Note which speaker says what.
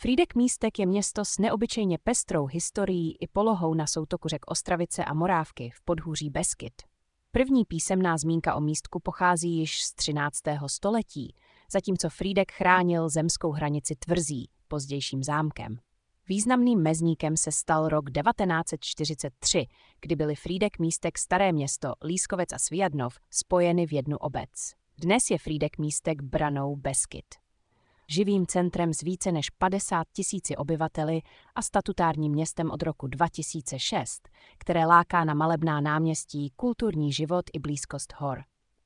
Speaker 1: Frýdek-Místek je město s neobyčejně pestrou historií i polohou na soutoku řek Ostravice a Morávky v podhůří Beskyd. První písemná zmínka o místku pochází již z 13. století, zatímco Frýdek chránil zemskou hranici tvrzí, pozdějším zámkem. Významným mezníkem se stal rok 1943, kdy byly Frýdek-Místek, Staré Město, Lískovec a Sviadnov spojeny v jednu obec. Dnes je Frýdek-Místek branou Beskyd. Živým centrem s více než 50 000 obyvateli a statutárním městem od roku 2006, které láká na malebná náměstí, kulturní život i blízkost hor.